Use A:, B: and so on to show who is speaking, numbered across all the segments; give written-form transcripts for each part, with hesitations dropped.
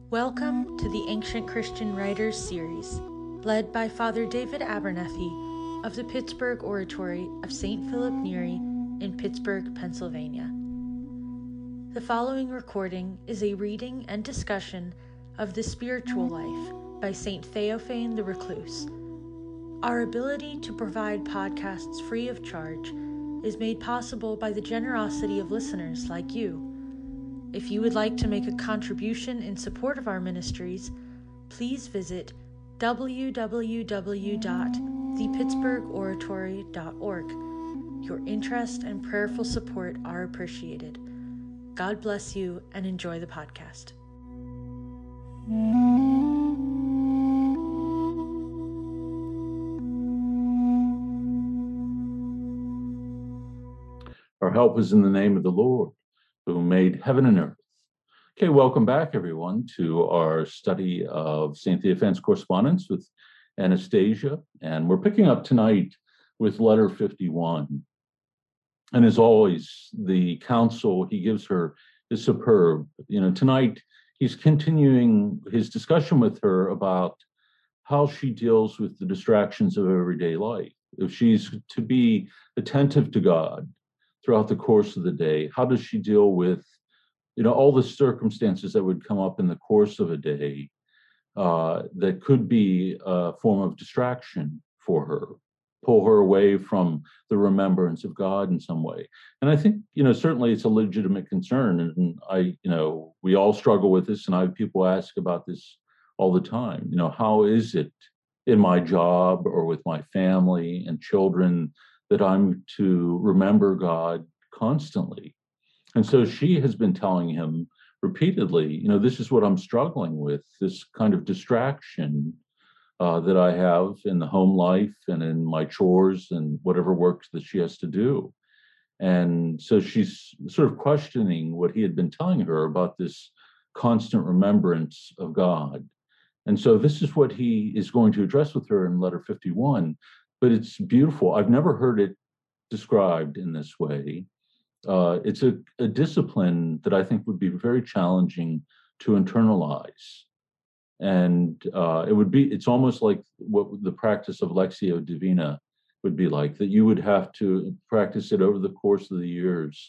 A: Welcome to the Ancient Christian Writers series, led by Father David Abernethy of the Pittsburgh Oratory of St. Philip Neri in Pittsburgh, Pennsylvania. The following recording is a reading and discussion of The Spiritual Life by St. Theophane the Recluse. Our ability to provide podcasts free of charge is made possible by the generosity of listeners like you. If you would like to make a contribution in support of our ministries, please visit www.thepittsburghoratory.org. Your interest and prayerful support are appreciated. God bless you and enjoy the podcast.
B: Our help is in the name of the Lord, who made heaven and earth. Okay, welcome back, everyone, to our study of St. Theophane's correspondence with Anastasia. And we're picking up tonight with letter 51. And as always, the counsel he gives her is superb. Tonight he's continuing his discussion with her about how she deals with the distractions of everyday life. If she's to be attentive to God throughout the course of the day, how does she deal with all the circumstances that would come up in the course of a day that could be a form of distraction for her, pull her away from the remembrance of God in some way. And I think, certainly it's a legitimate concern. And we all struggle with this. And I have people ask about this all the time. How is it in my job or with my family and children that I'm to remember God constantly? And so she has been telling him repeatedly, this is what I'm struggling with, this kind of distraction that I have in the home life and in my chores and whatever work that she has to do. And so she's sort of questioning what he had been telling her about this constant remembrance of God. And so this is what he is going to address with her in letter 51, but it's beautiful. I've never heard it described in this way. It's a discipline that I think would be very challenging to internalize. And it's almost like what the practice of Lectio Divina would be like, that you would have to practice it over the course of the years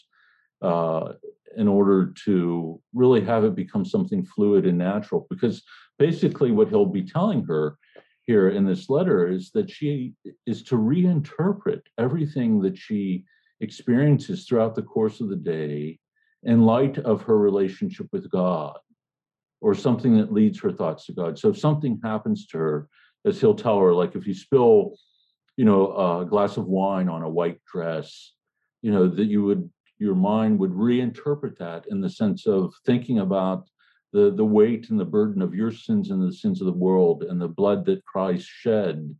B: in order to really have it become something fluid and natural. Because basically what he'll be telling her here in this letter is that she is to reinterpret everything that she experiences throughout the course of the day in light of her relationship with God, or something that leads her thoughts to God. So if something happens to her, as he'll tell her, like if you spill, a glass of wine on a white dress, that your mind would reinterpret that in the sense of thinking about the weight and the burden of your sins and the sins of the world and the blood that Christ shed,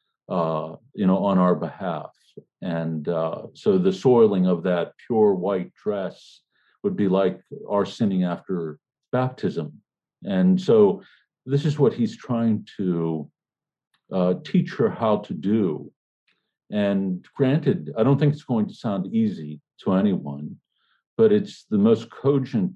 B: on our behalf. And so the soiling of that pure white dress would be like our sinning after baptism. And so this is what he's trying to teach her how to do. And granted, I don't think it's going to sound easy to anyone, but it's the most cogent,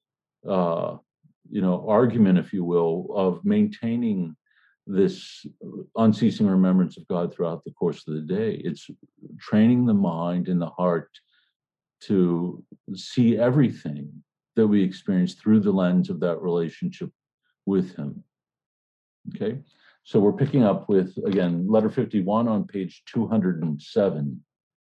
B: argument, if you will, of maintaining this unceasing remembrance of God throughout the course of the day. It's training the mind and the heart to see everything that we experience through the lens of that relationship with him. Okay, so we're picking up with, again, letter 51 on page 207.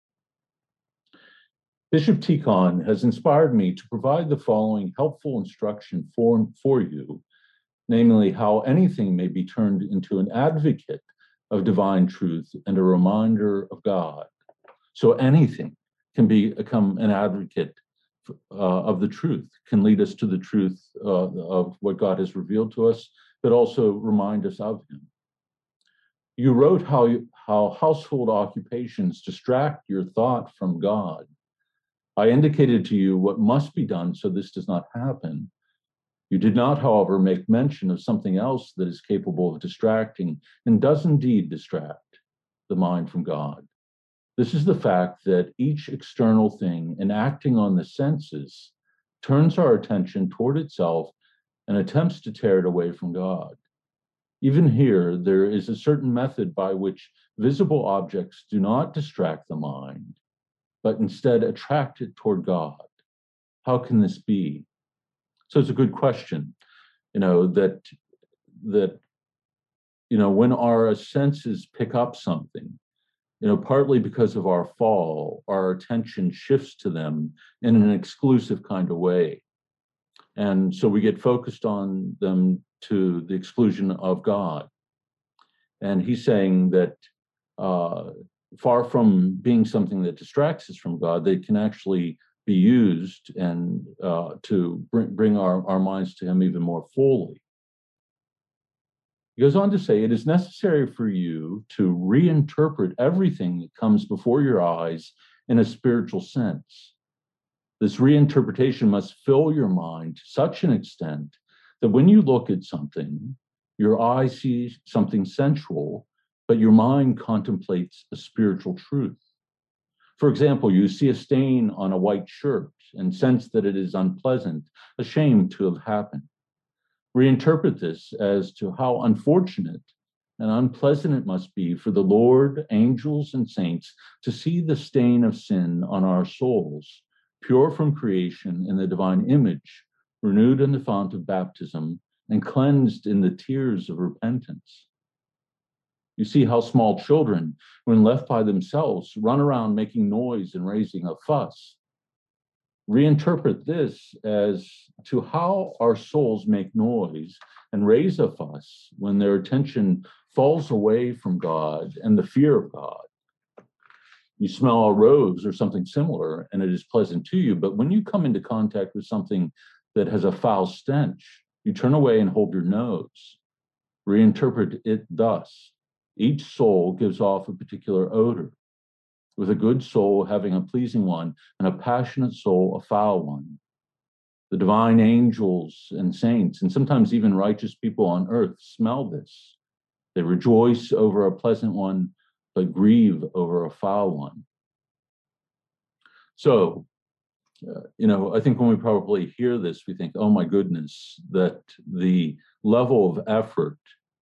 B: Bishop Tikhon has inspired me to provide the following helpful instruction for you, namely how anything may be turned into an advocate of divine truth and a reminder of God. So anything can become an advocate of the truth, can lead us to the truth of what God has revealed to us, but also remind us of him. You wrote how household occupations distract your thought from God. I indicated to you what must be done so this does not happen. You did not, however, make mention of something else that is capable of distracting and does indeed distract the mind from God. This is the fact that each external thing in acting on the senses turns our attention toward itself and attempts to tear it away from God. Even here, there is a certain method by which visible objects do not distract the mind, but instead attract it toward God. How can this be? So it's a good question, that when our senses pick up something, partly because of our fall, our attention shifts to them in an exclusive kind of way. And so we get focused on them to the exclusion of God. And he's saying that far from being something that distracts us from God, they can actually be used and to bring our minds to him even more fully. He goes on to say, it is necessary for you to reinterpret everything that comes before your eyes in a spiritual sense. This reinterpretation must fill your mind to such an extent that when you look at something, your eye sees something sensual, but your mind contemplates a spiritual truth. For example, you see a stain on a white shirt and sense that it is unpleasant, a shame to have happened. Reinterpret this as to how unfortunate and unpleasant it must be for the Lord, angels, and saints to see the stain of sin on our souls, pure from creation in the divine image, renewed in the font of baptism, and cleansed in the tears of repentance. You see how small children, when left by themselves, run around making noise and raising a fuss. Reinterpret this as to how our souls make noise and raise a fuss when their attention falls away from God and the fear of God. You smell a rose or something similar, and it is pleasant to you, but when you come into contact with something that has a foul stench, you turn away and hold your nose. Reinterpret it thus. Each soul gives off a particular odor, with a good soul having a pleasing one, and a passionate soul a foul one. The divine angels and saints, and sometimes even righteous people on earth, smell this. They rejoice over a pleasant one, but grieve over a foul one. So, I think when we probably hear this, we think, oh my goodness, that the level of effort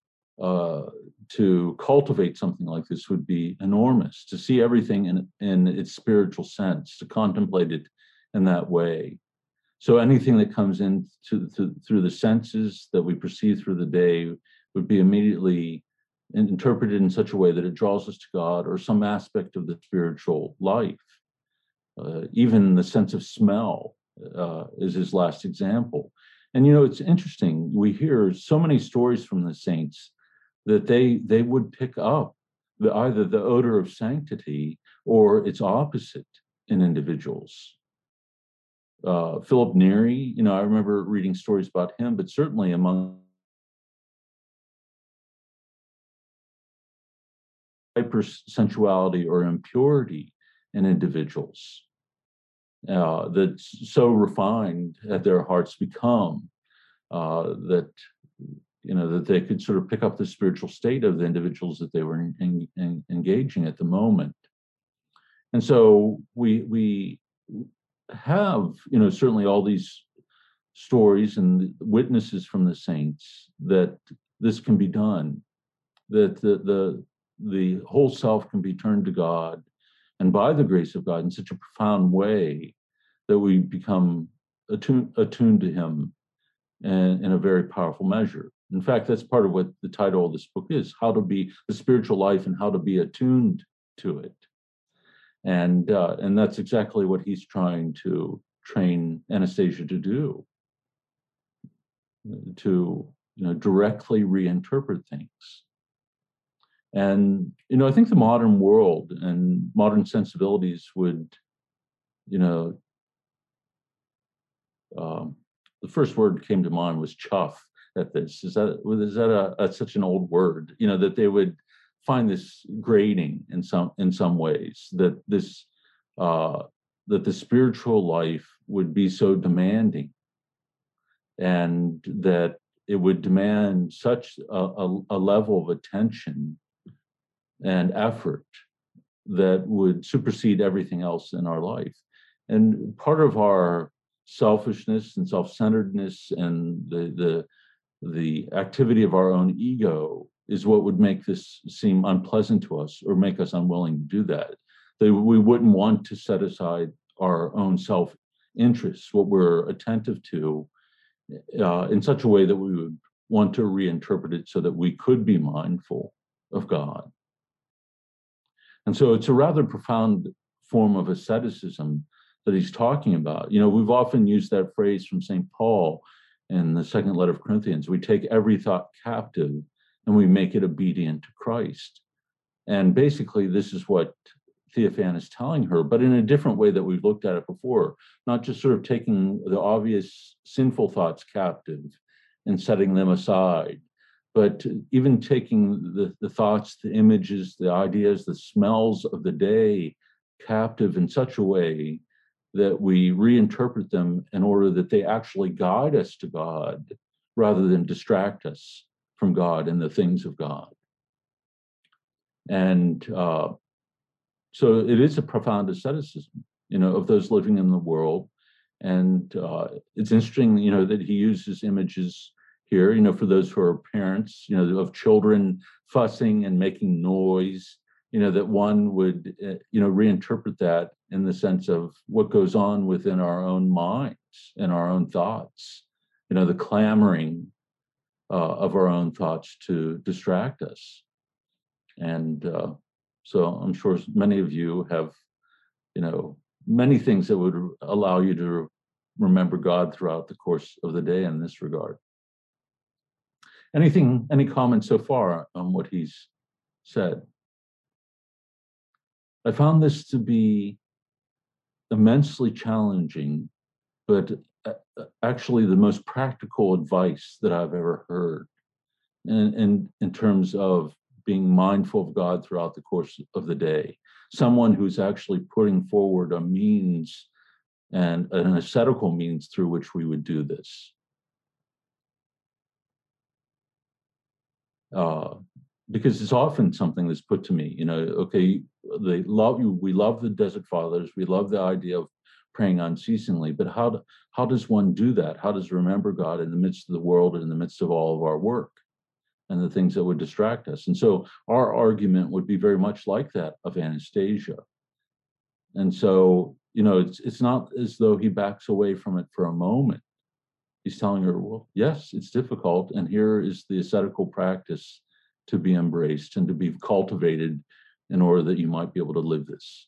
B: to cultivate something like this would be enormous, to see everything in its spiritual sense, to contemplate it in that way. So anything that comes in through the senses that we perceive through the day would be immediately interpreted in such a way that it draws us to God or some aspect of the spiritual life. Even the sense of smell is his last example. And it's interesting, we hear so many stories from the saints that they would pick up either the odor of sanctity or its opposite in individuals. Philip Neri, I remember reading stories about him, but certainly among hypersensuality or impurity in individuals that's so refined that their hearts become that they could sort of pick up the spiritual state of the individuals that they were engaging at the moment. And so we have, certainly all these stories and witnesses from the saints that this can be done, that the whole self can be turned to God, and by the grace of God in such a profound way that we become attuned to him in a very powerful measure. In fact, that's part of what the title of this book is, How to Be the Spiritual Life and How to Be Attuned to It. And that's exactly what he's trying to train Anastasia to do, to directly reinterpret things. And I think the modern world and modern sensibilities would, the first word that came to mind was chuff at this. Is that such an old word? That they would find this grating in some ways, that this that the spiritual life would be so demanding, and that it would demand such a level of attention and effort that would supersede everything else in our life. And part of our selfishness and self-centeredness and the activity of our own ego is what would make this seem unpleasant to us or make us unwilling to do that. We wouldn't want to set aside our own self-interests, what we're attentive to, in such a way that we would want to reinterpret it so that we could be mindful of God. And so it's a rather profound form of asceticism that he's talking about. We've often used that phrase from St. Paul in the second letter of Corinthians. We take every thought captive and we make it obedient to Christ. And basically, this is what Theophan is telling her, but in a different way that we've looked at it before, not just sort of taking the obvious sinful thoughts captive and setting them aside, but even taking the thoughts, the images, the ideas, the smells of the day captive in such a way that we reinterpret them in order that they actually guide us to God rather than distract us from God and the things of God. And so it is a profound asceticism, of those living in the world. And it's interesting, that he uses images here, for those who are parents, of children fussing and making noise, that one would, reinterpret that in the sense of what goes on within our own minds and our own thoughts, the clamoring of our own thoughts to distract us. And so I'm sure many of you have, many things that would allow you to remember God throughout the course of the day in this regard. Any comments so far on what he's said? I found this to be immensely challenging, but actually the most practical advice that I've ever heard in terms of being mindful of God throughout the course of the day. Someone who's actually putting forward a means and an ascetical means through which we would do this. Because it's often something that's put to me, okay, they love you. We love the Desert Fathers. We love the idea of praying unceasingly, but how does one do that? How does remember God in the midst of the world and in the midst of all of our work and the things that would distract us? And so our argument would be very much like that of Anastasia. And so, it's not as though he backs away from it for a moment. He's telling her, well, yes, it's difficult, and here is the ascetical practice to be embraced and to be cultivated in order that you might be able to live this.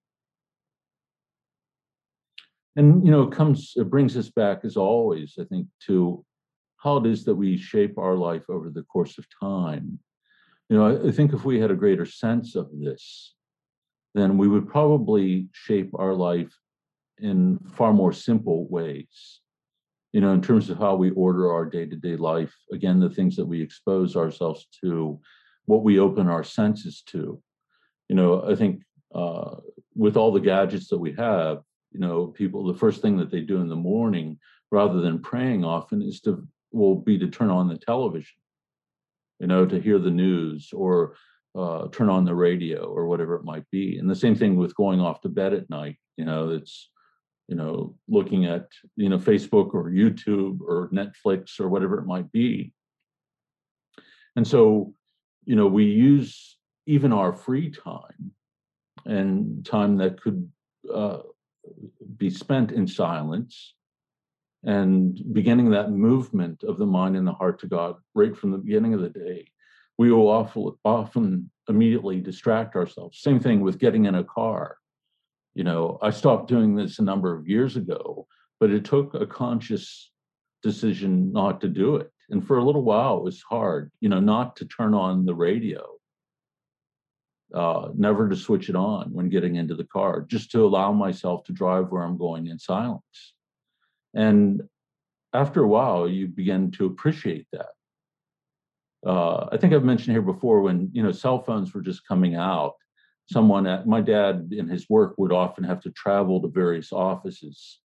B: And, it brings us back, as always, I think, to how it is that we shape our life over the course of time. I think if we had a greater sense of this, then we would probably shape our life in far more simple ways. In terms of how we order our day-to-day life, again, the things that we expose ourselves to, what we open our senses to. I think with all the gadgets that we have, people, the first thing that they do in the morning, rather than praying often, will be to turn on the television, to hear the news or turn on the radio or whatever it might be. And the same thing with going off to bed at night, it's, looking at, Facebook or YouTube or Netflix or whatever it might be. And so, we use even our free time and time that could be spent in silence and beginning that movement of the mind and the heart to God right from the beginning of the day. We will often immediately distract ourselves. Same thing with getting in a car. I stopped doing this a number of years ago, but it took a conscious decision not to do it. And for a little while, it was hard, not to turn on the radio, never to switch it on when getting into the car, just to allow myself to drive where I'm going in silence. And after a while, you begin to appreciate that. I think I've mentioned here before when, cell phones were just coming out, my dad in his work would often have to travel to various offices.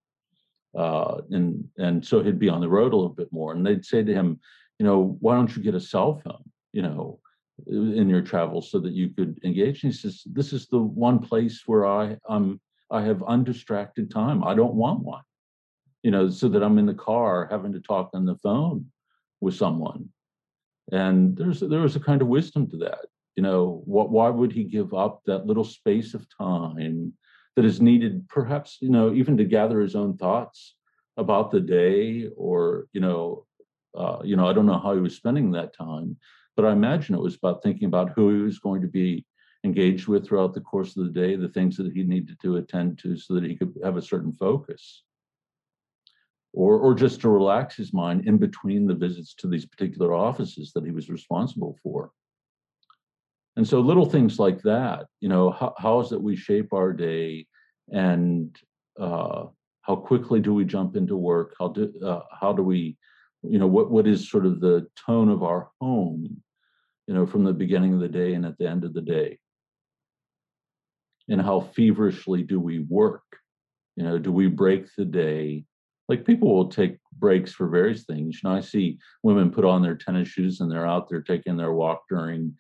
B: And so he'd be on the road a little bit more. And they'd say to him, why don't you get a cell phone, in your travels so that you could engage? And he says, this is the one place where I have undistracted time. I don't want one. so that I'm in the car having to talk on the phone with someone. And there was a kind of wisdom to that. Why would he give up that little space of time that is needed, perhaps, even to gather his own thoughts about the day, or, I don't know how he was spending that time, but I imagine it was about thinking about who he was going to be engaged with throughout the course of the day, the things that he needed to attend to so that he could have a certain focus, or just to relax his mind in between the visits to these particular offices that he was responsible for. And so little things like that, how is it we shape our day, and how quickly do we jump into work? How do we, what is sort of the tone of our home, from the beginning of the day and at the end of the day? And how feverishly do we work? Do we break the day? Like, people will take breaks for various things. I see women put on their tennis shoes and they're out there taking their walk during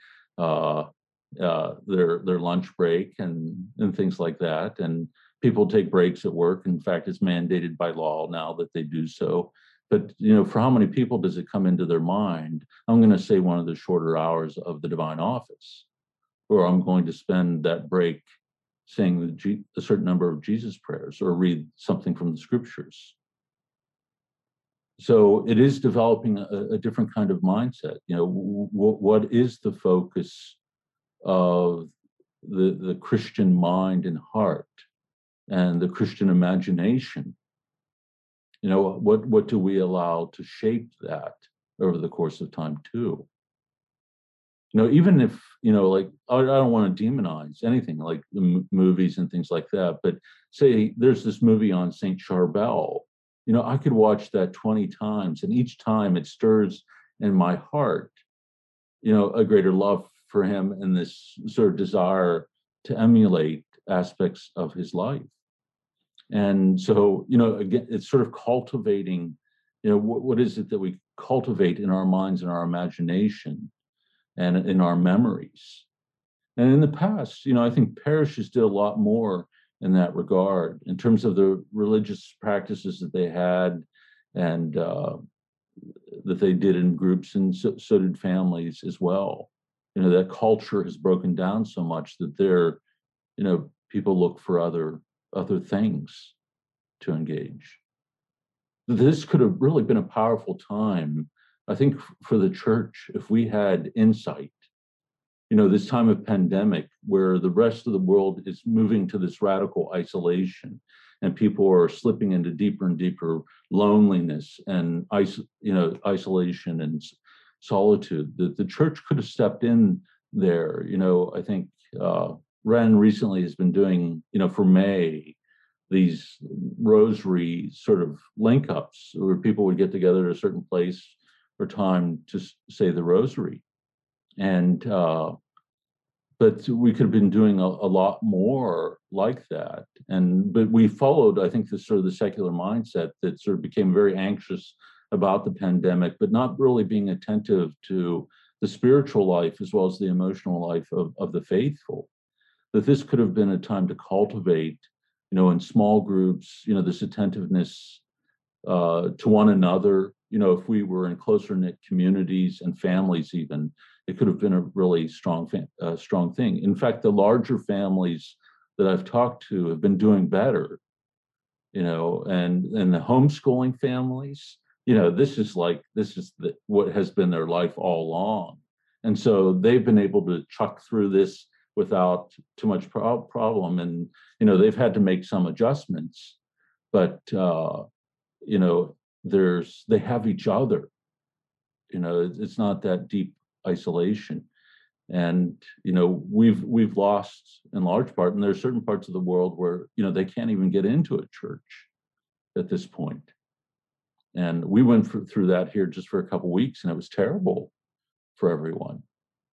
B: their lunch break and things like that. And people take breaks at work. In fact, it's mandated by law now that they do so. But for how many people does it come into their mind? I'm going to say one of the shorter hours of the divine office, or I'm going to spend that break saying a certain number of Jesus prayers, or read something from the scriptures. So it is developing a different kind of mindset. What is the focus of the Christian mind and heart, and the Christian imagination? What do we allow to shape that over the course of time too? Even if, like, I don't want to demonize anything like the movies and things like that, but say there's this movie on Saint Charbel, I could watch that 20 times, and each time it stirs in my heart, a greater love for him, and this sort of desire to emulate aspects of his life. And so, again, it's sort of cultivating, what is it that we cultivate in our minds and our imagination and in our memories. And in the past, I think parishes did a lot more in that regard in terms of the religious practices that they had, and that they did in groups, and so did families as well. That culture has broken down so much that people look for other things to engage. This could have really been a powerful time, I think, for the church, if we had insight. This time of pandemic, where the rest of the world is moving to this radical isolation, and people are slipping into deeper and deeper loneliness and isolation and solitude, that the church could have stepped in there. I think Ren recently has been doing, for May, these rosary sort of link ups where people would get together at a certain place or time to say the rosary. And but we could have been doing a lot more like that. But we followed, I think, this sort of the secular mindset that sort of became very anxious about the pandemic, but not really being attentive to the spiritual life as well as the emotional life of the faithful. That this could have been a time to cultivate, in small groups, this attentiveness to one another. If we were in closer knit communities and families, even, it could have been a really strong thing. In fact, the larger families that I've talked to have been doing better, and the homeschooling families, this is what has been their life all along. And so they've been able to chuck through this without too much problem. And, they've had to make some adjustments, but, they have each other. It's not that deep isolation. And we've lost in large part, and there are certain parts of the world where they can't even get into a church at this point. And we went through that here just for a couple of weeks, and it was terrible for everyone.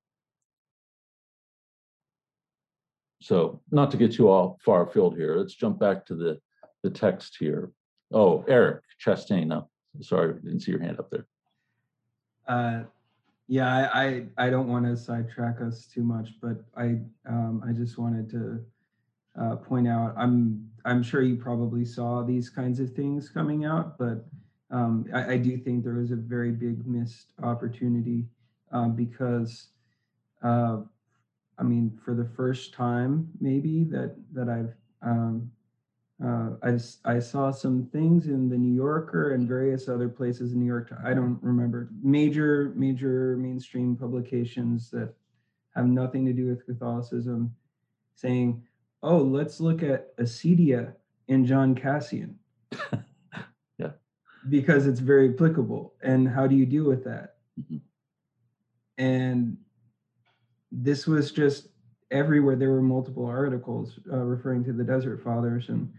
B: So, not to get you all far afield here, let's jump back to the text here. Oh, Eric Chastain. No, sorry, didn't see your hand up there.
C: Yeah, I don't want to sidetrack us too much, but I just wanted to point out, I'm I'm sure you probably saw these kinds of things coming out, but I do think there was a very big missed opportunity because I mean, for the first time, maybe that I saw some things in the New Yorker and various other places in New York. I don't remember major mainstream publications that have nothing to do with Catholicism, saying, "Oh, let's look at acedia in John Cassian."
B: Yeah.
C: Because it's very applicable. And how do you deal with that?
B: Mm-hmm.
C: And this was just everywhere. There were multiple articles referring to the Desert Fathers, and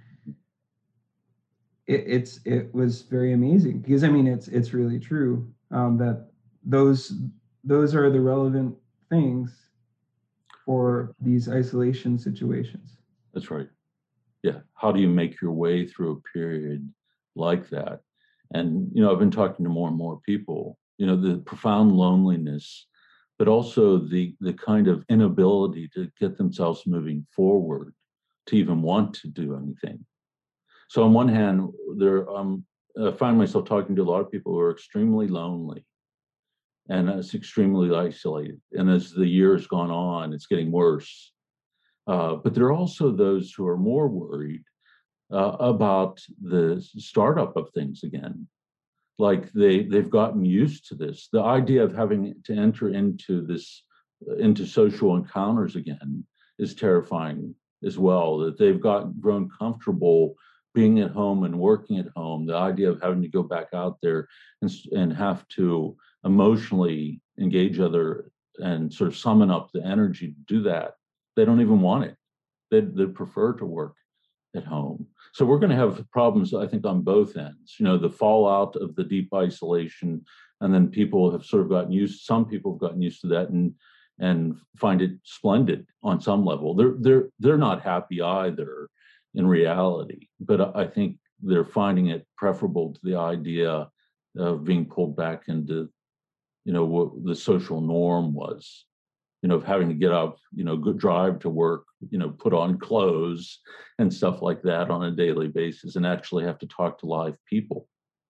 C: it was very amazing because I mean it's really true that those are the relevant things for these isolation situations.
B: That's right. Yeah. How do you make your way through a period like that? And, I've been talking to more and more people, the profound loneliness, but also the kind of inability to get themselves moving forward, to even want to do anything. So on one hand, I find myself talking to a lot of people who are extremely lonely and it's extremely isolated. And as the years gone on, it's getting worse. But there are also those who are more worried about the startup of things again. Like they've gotten used to this. The idea of having to enter into social encounters again is terrifying as well. That they've grown comfortable being at home and working at home. The idea of having to go back out there and have to emotionally engage other and sort of summon up the energy to do that, they don't even want it. They prefer to work at home. So we're going to have problems, I think, on both ends. The fallout of the deep isolation, and then people have sort of some people have gotten used to that and find it splendid on some level. They're not happy either in reality, but I think they're finding it preferable to the idea of being pulled back into, what the social norm was. Of having to get up, drive to work, put on clothes and stuff like that on a daily basis and actually have to talk to live people.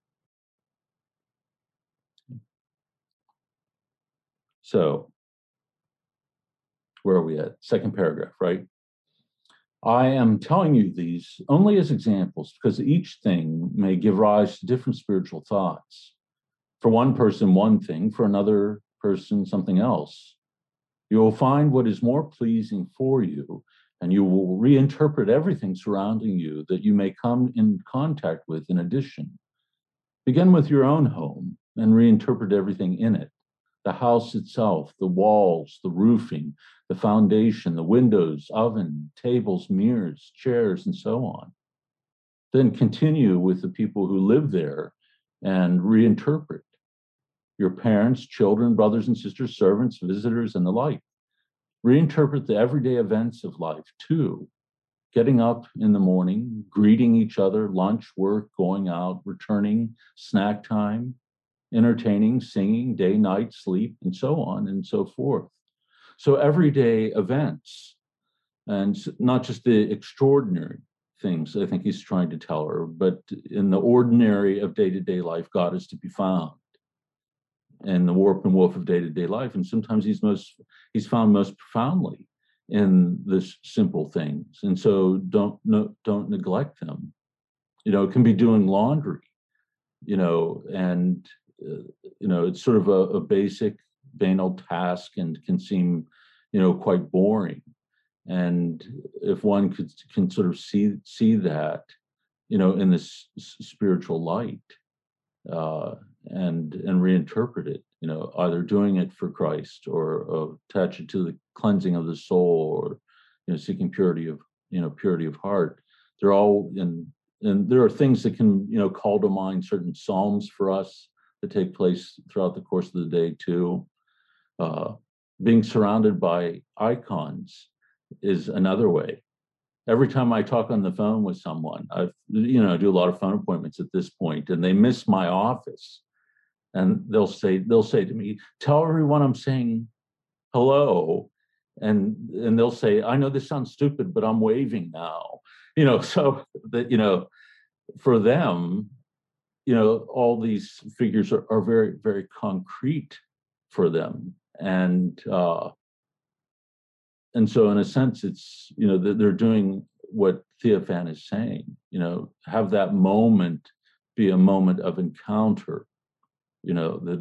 B: So where are we at? Second paragraph, right? I am telling you these only as examples because each thing may give rise to different spiritual thoughts. For one person, one thing, for another person, something else. You will find what is more pleasing for you, and you will reinterpret everything surrounding you that you may come in contact with in addition. Begin with your own home and reinterpret everything in it. The house itself, the walls, the roofing, the foundation, the windows, oven, tables, mirrors, chairs, and so on. Then continue with the people who live there and reinterpret your parents, children, brothers and sisters, servants, visitors, and the like. Reinterpret the everyday events of life too. Getting up in the morning, greeting each other, lunch, work, going out, returning, snack time, entertaining, singing, day, night, sleep, and so on and so forth. So everyday events, and not just the extraordinary things I think he's trying to tell her, but in the ordinary of day-to-day life, God is to be found. And the warp and woof of day-to-day life. And sometimes he's found most profoundly in this simple things. And so don't neglect them. It can be doing laundry, and it's sort of a basic banal task and can seem, quite boring. And if one can sort of see that, in this spiritual light, and reinterpret it, either doing it for Christ or attach it to the cleansing of the soul or, seeking purity of heart. They're all and there are things that can, call to mind certain psalms for us that take place throughout the course of the day too. Being surrounded by icons is another way. Every time I talk on the phone with someone, I do a lot of phone appointments at this point, and they miss my office, and they'll say to me, "Tell everyone I'm saying hello," and they'll say, "I know this sounds stupid, but I'm waving now," So that, for them, all these figures are very, very concrete for them. And so in a sense, it's, they're doing what Theophan is saying, have that moment be a moment of encounter, that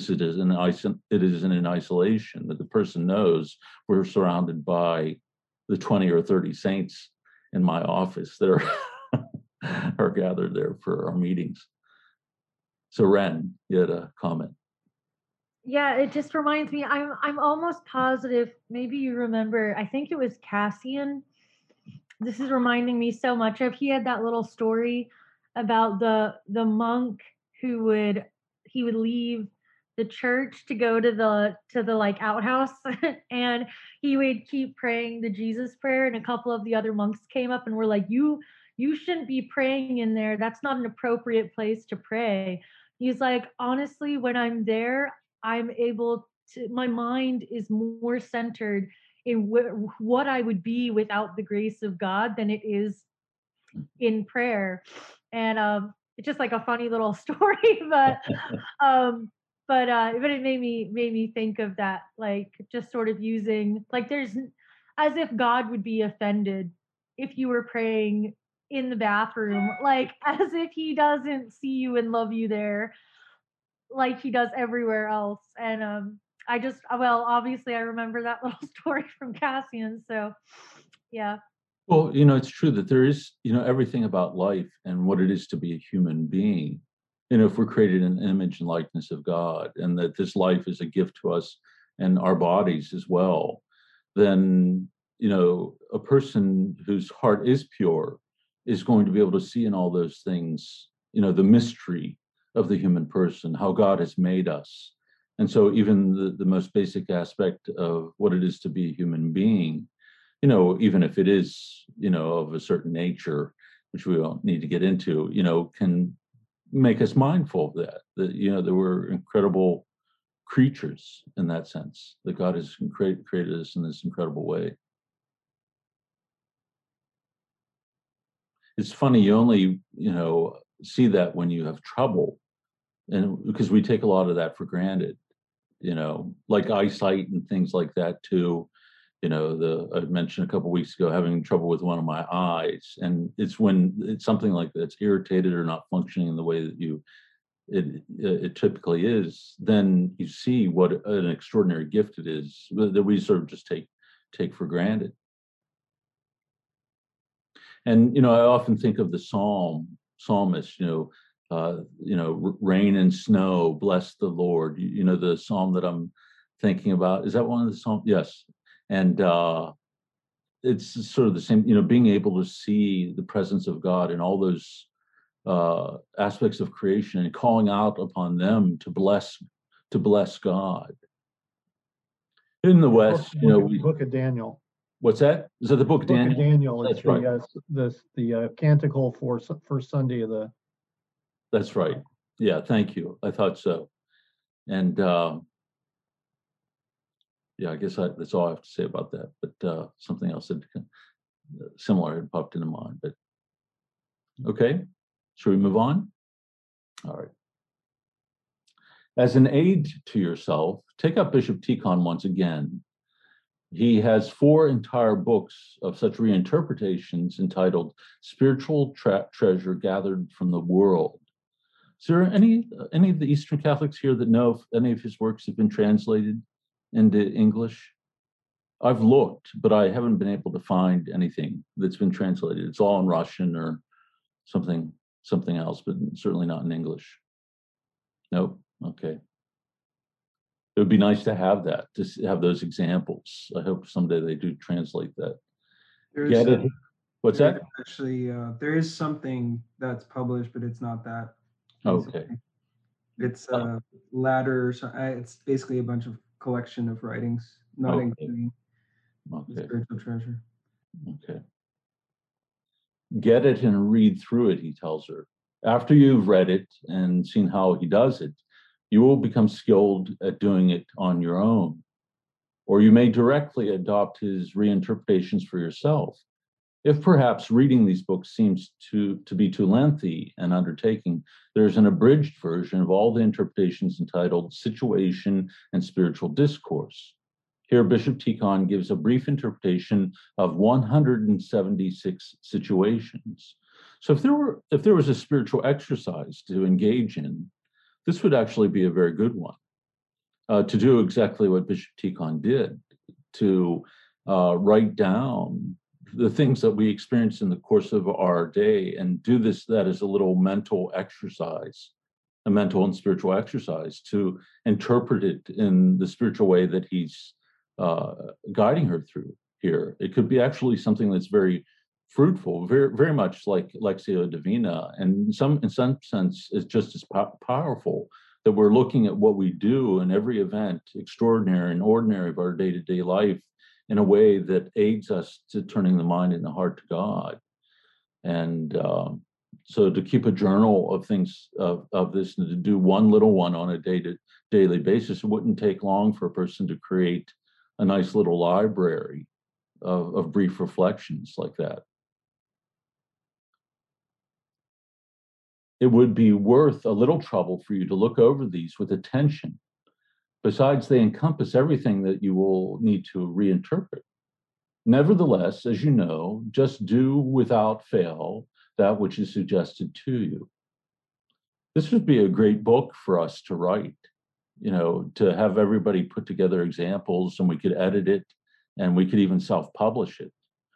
B: it isn't in isolation, that the person knows we're surrounded by the 20 or 30 saints in my office that are gathered there for our meetings. So Ren, you had a comment.
D: Yeah, it just reminds me, I'm almost positive, maybe you remember, I think it was Cassian. This is reminding me so much of, he had that little story about the monk who would leave the church to go to the like outhouse and he would keep praying the Jesus prayer, and a couple of the other monks came up and were like, you shouldn't be praying in there. That's not an appropriate place to pray. He's like, honestly, when I'm there, I'm able to, my mind is more centered in what I would be without the grace of God than it is in prayer. And it's just like a funny little story, but it made me think of that, like just sort of using, like, there's, as if God would be offended if you were praying in the bathroom, like as if he doesn't see you and love you there like he does everywhere else. And I just, well, obviously I remember that little story from Cassian. So yeah.
B: Well, it's true that there is, everything about life and what it is to be a human being. If we're created in image and likeness of God, and that this life is a gift to us and our bodies as well, then, a person whose heart is pure is going to be able to see in all those things, the mystery of the human person, how God has made us. And so even the most basic aspect of what it is to be a human being, even if it is, of a certain nature, which we don't need to get into, can make us mindful of that that we're incredible creatures in that sense, that God has created us in this incredible way. It's funny, you only, see that when you have trouble, and because we take a lot of that for granted, like eyesight and things like that too. I mentioned a couple of weeks ago having trouble with one of my eyes, and it's when it's something like that's irritated or not functioning in the way that it typically is, then you see what an extraordinary gift it is that we sort of just take for granted. And I often think of the psalmist, rain and snow, bless the Lord. The psalm that I'm thinking about, is that one of the psalms? Yes. And it's sort of the same, being able to see the presence of God in all those aspects of creation and calling out upon them to bless God. In the West,
E: Book of Daniel.
B: What's that? Is that the book of Daniel?
E: Daniel.
B: That's right.
E: The canticle for first Sunday of the.
B: That's right. Yeah, thank you. I thought so. And yeah, I guess that's all I have to say about that. But something else that similar had popped into mind. But okay, should we move on? All right. As an aid to yourself, take up Bishop Tikhon once again. He has 4 entire books of such reinterpretations entitled Spiritual Treasure Gathered from the World. Is there any of the Eastern Catholics here that know if any of his works have been translated into English? I've looked, but I haven't been able to find anything that's been translated. It's all in Russian or something else, but certainly not in English. Nope. Okay. It would be nice to have that, to have those examples. I hope someday they do translate that. Get it? What's that?
C: Actually, there is something that's published, but it's not that.
B: Okay.
C: It's a ladder. So it's basically a bunch of collection of writings, not including the spiritual treasure.
B: Okay. Get it and read through it, he tells her. After you've read it and seen how he does it, you will become skilled at doing it on your own. Or you may directly adopt his reinterpretations for yourself. If perhaps reading these books seems to be too lengthy an undertaking, there's an abridged version of all the interpretations entitled Situation and Spiritual Discourse. Here, Bishop Tikhon gives a brief interpretation of 176 situations. So if there was a spiritual exercise to engage in, this would actually be a very good one. To do exactly what Bishop Tikhon did, to write down the things that we experience in the course of our day and do that as a little mental exercise, a mental and spiritual exercise, to interpret it in the spiritual way that he's guiding her through here. It could be actually something that's very fruitful, very, very much like Lectio Divina, and in some sense is just as powerful, that we're looking at what we do in every event, extraordinary and ordinary of our day-to-day life, in a way that aids us to turning the mind and the heart to God. And so to keep a journal of things of this, and to do one little one on a daily basis, it wouldn't take long for a person to create a nice little library of brief reflections like that. It would be worth a little trouble for you to look over these with attention. Besides, they encompass everything that you will need to reinterpret. Nevertheless, as you know, just do without fail that which is suggested to you. This would be a great book for us to write, to have everybody put together examples, and we could edit it, and we could even self-publish it.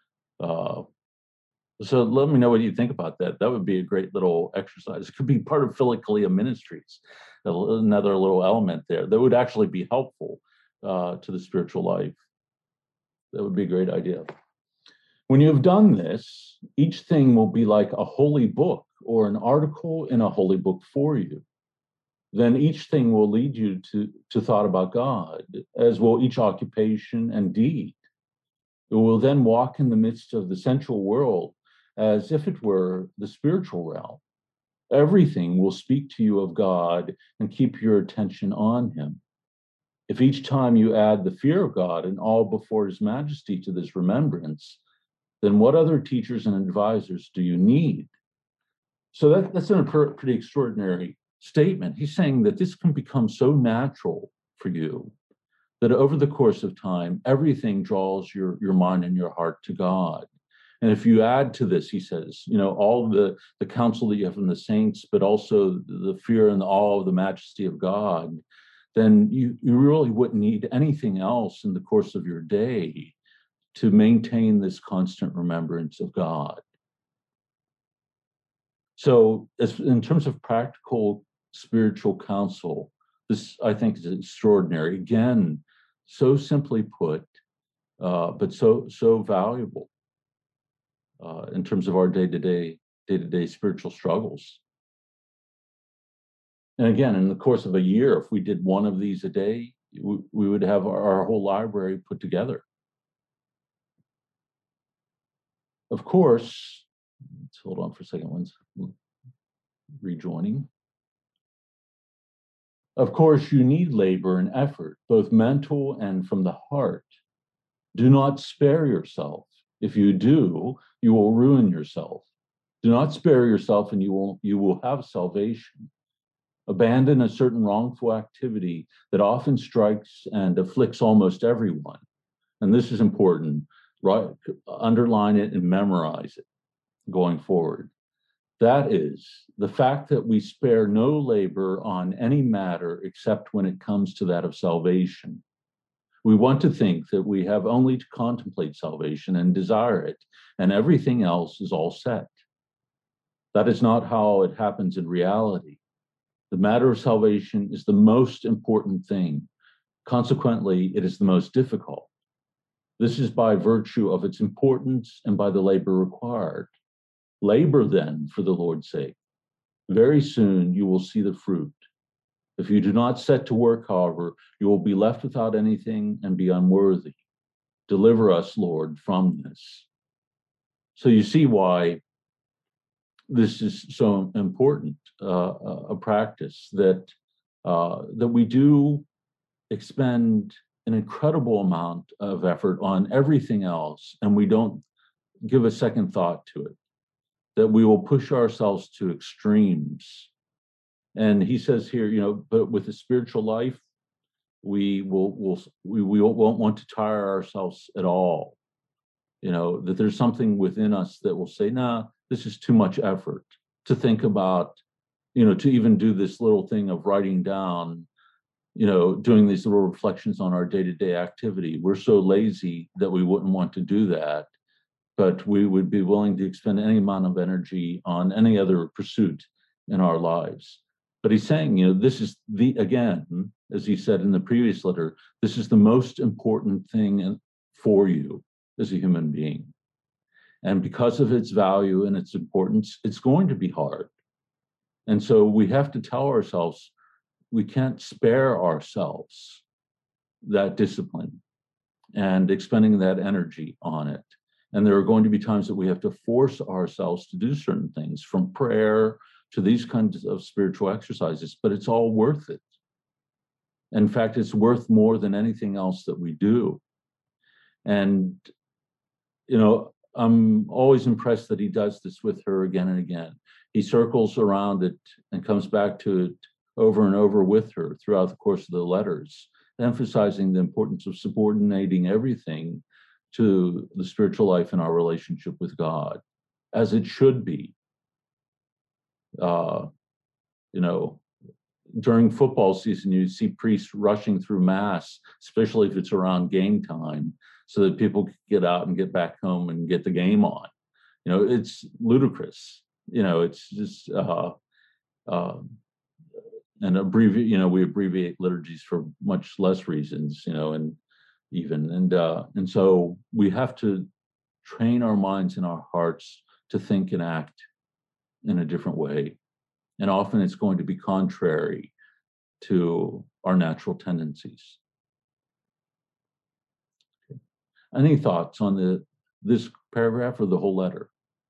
B: So let me know what you think about that. That would be a great little exercise. It could be part of Philokalia Ministries, another little element there that would actually be helpful to the spiritual life. That would be a great idea. When you have done this, each thing will be like a holy book or an article in a holy book for you. Then each thing will lead you to thought about God, as will each occupation and deed. It will then walk in the midst of the sensual world as if it were the spiritual realm. Everything will speak to you of God and keep your attention on him. If each time you add the fear of God and all before his majesty to this remembrance, then what other teachers and advisors do you need? So that's a pretty extraordinary statement. He's saying that this can become so natural for you that over the course of time, everything draws your mind and your heart to God. And if you add to this, he says, all the counsel that you have from the saints, but also the fear and the awe of the majesty of God, then you really wouldn't need anything else in the course of your day to maintain this constant remembrance of God. So in terms of practical spiritual counsel, this, I think, is extraordinary. Again, so simply put, but so valuable in terms of our day-to-day spiritual struggles. And again, in the course of a year, if we did one of these a day, we would have our whole library put together. Of course, let's hold on for a second, once rejoining. Of course, you need labor and effort, both mental and from the heart. Do not spare yourself. If you do, you will ruin yourself. Do not spare yourself, and you will have salvation. Abandon a certain wrongful activity that often strikes and afflicts almost everyone. And this is important, right? Underline it and memorize it going forward. That is the fact that we spare no labor on any matter except when it comes to that of salvation. We want to think that we have only to contemplate salvation and desire it, and everything else is all set. That is not how it happens in reality. The matter of salvation is the most important thing. Consequently, it is the most difficult. This is by virtue of its importance and by the labor required. Labor then for the Lord's sake. Very soon you will see the fruit. If you do not set to work, however, you will be left without anything and be unworthy. Deliver us, Lord, from this. So you see why this is so important, a practice that we do expend an incredible amount of effort on everything else, and we don't give a second thought to it, that we will push ourselves to extremes. And he says here, but with the spiritual life, we won't want to tire ourselves at all. That there's something within us that will say, nah, this is too much effort to think about, to even do this little thing of writing down, doing these little reflections on our day-to-day activity. We're so lazy that we wouldn't want to do that, but we would be willing to expend any amount of energy on any other pursuit in our lives. But he's saying, this is again, as he said in the previous letter, this is the most important thing for you as a human being. And because of its value and its importance, it's going to be hard. And so we have to tell ourselves, we can't spare ourselves that discipline and expending that energy on it. And there are going to be times that we have to force ourselves to do certain things, from prayer to these kinds of spiritual exercises, but it's all worth it. In fact, it's worth more than anything else that we do. And, I'm always impressed that he does this with her again and again. He circles around it and comes back to it over and over with her throughout the course of the letters, emphasizing the importance of subordinating everything to the spiritual life and our relationship with God, as it should be. During football season, you see priests rushing through mass, especially if it's around game time, so that people can get out and get back home and get the game on. It's ludicrous. It's just and we abbreviate liturgies for much less reasons, and so we have to train our minds and our hearts to think and act in a different way. And often it's going to be contrary to our natural tendencies. Okay. Any thoughts on this paragraph or the whole letter?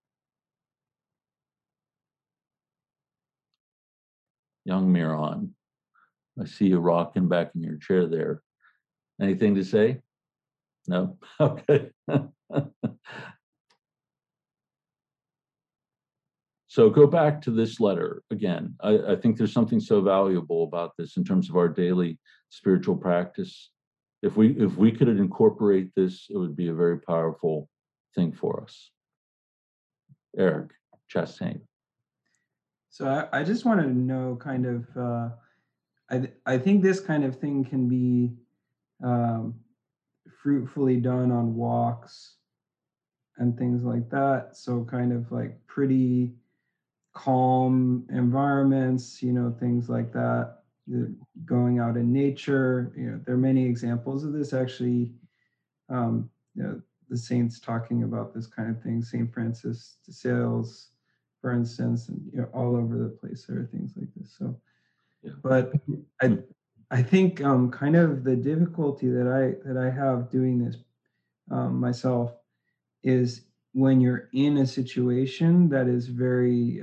B: Young Miron, I see you rocking back in your chair there. Anything to say? No? Okay. So go back to this letter again. I think there's something so valuable about this in terms of our daily spiritual practice. If we could incorporate this, it would be a very powerful thing for us. Eric Chastain.
C: So I just wanted to know kind of, I think this kind of thing can be fruitfully done on walks and things like that. So kind of like pretty calm environments, things like that. Going out in nature, there are many examples of this actually. The saints talking about this kind of thing, St. Francis de Sales, for instance, and all over the place there are things like this. So, yeah. But I think kind of the difficulty that I have doing this myself is when you're in a situation that is very,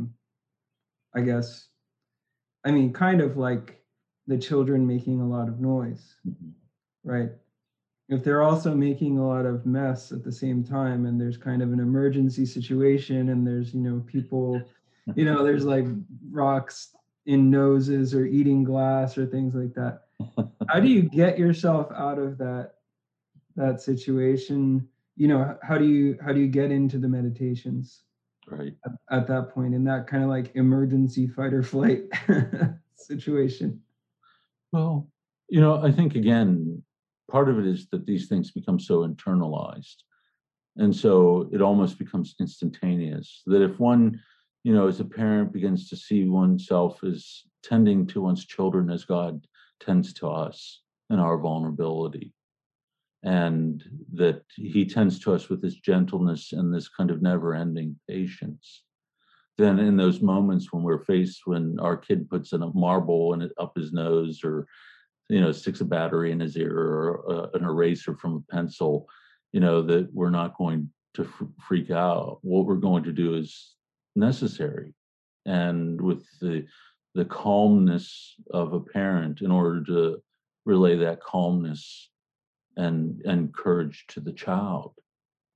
C: kind of like the children making a lot of noise, right? If they're also making a lot of mess at the same time, and there's kind of an emergency situation, and there's, people, there's like rocks in noses or eating glass or things like that. How do you get yourself out of that situation? How do you get into the meditations
B: right
C: at that point in that kind of like emergency fight or flight situation?
B: Well, I think again, part of it is that these things become so internalized, and so it almost becomes instantaneous, that if one, as a parent, begins to see oneself as tending to one's children as God tends to us in our vulnerability, and that he tends to us with this gentleness and this kind of never-ending patience, then in those moments when we're faced, when our kid puts in a marble up his nose, or sticks a battery in his ear, or an eraser from a pencil, that we're not going to freak out. What we're going to do is necessary, and with the calmness of a parent, in order to relay that calmness and courage to the child.